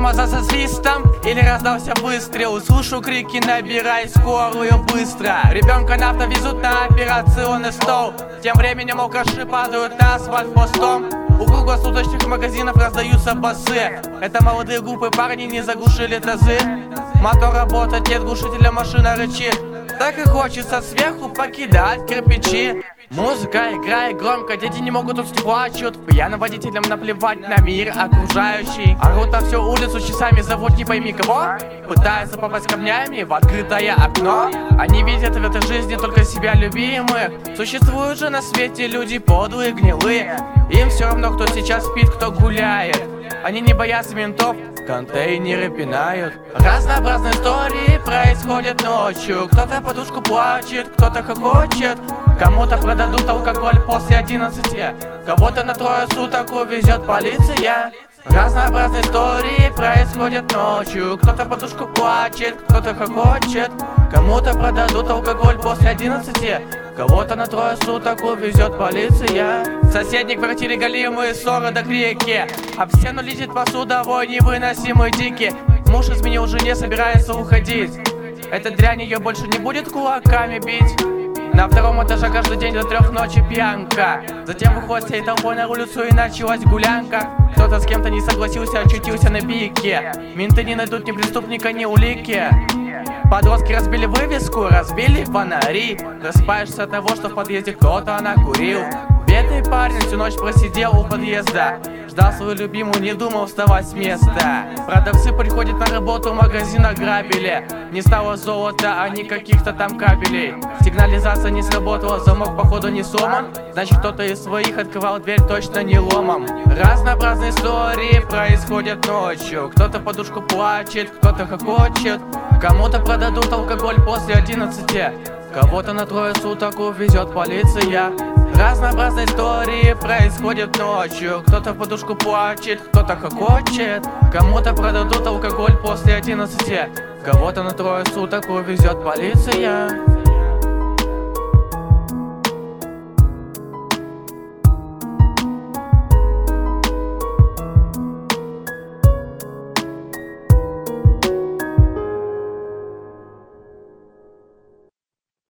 тормоза со свистом или раздался выстрел. Слышу крики: набирай скорую быстро. Ребенка на авто везут на операционный стол. Тем временем алкаши падают на асфальт постом. У круглосуточных магазинов раздаются басы. Это молодые глупые парни не заглушили тазы. Мотор работает, нет глушителя, машина рычит. Так и хочется сверху покидать кирпичи. Музыка играет громко, дети не могут уснуть, плачут. Пьяным водителям наплевать на мир окружающий. Орут на всю улицу, часами зовут не пойми кого. Пытаются попасть камнями в открытое окно. Они видят в этой жизни только себя любимых. Существуют же на свете люди подлые, гнилые. Им все равно, кто сейчас спит, кто гуляет. Они не боятся ментов, контейнеры пинают. Разнообразные истории происходят ночью. Кто-то подушку плачет, кто-то хохочет. Кому-то продадут алкоголь после 11. Кого-то на 3 суток увезет полиция. Разнообразные истории происходят ночью. Кто-то подушку плачет, кто-то хохочет. Кому-то продадут алкоголь после 11. Кого-то на 3 суток увезет полиция. В соседней квартире галимые ссоры до крики. Об стену летит посуда, вой невыносимый дикий. Муж изменил жене, собирается уходить. Эта дрянь ее больше не будет кулаками бить. На 2-м этаже каждый день до 3 ночи пьянка. Затем выходит всей толпой на улицу и началась гулянка. Кто-то с кем-то не согласился, очутился на пике. Менты не найдут ни преступника, ни улики. Подростки разбили вывеску, разбили фонари. Распаешься от того, что в подъезде кто-то накурил. Бедный парень всю ночь просидел у подъезда. Ждал свою любимую, не думал вставать с места. Продавцы приходят на работу, магазин ограбили. Не стало золота, а не каких-то там кабелей. Сигнализация не сработала, замок походу не сломан. Значит, кто-то из своих открывал дверь точно не ломом. Разнообразные истории происходят ночью. Кто-то подушку плачет, кто-то хохочет. Кому-то продадут алкоголь после 11. Кого-то на 3 суток увезет полиция. Разнообразные истории происходят ночью. Кто-то в подушку плачет, кто-то хохочет. Кому-то продадут алкоголь после 11. Кого-то на 3 суток увезет полиция.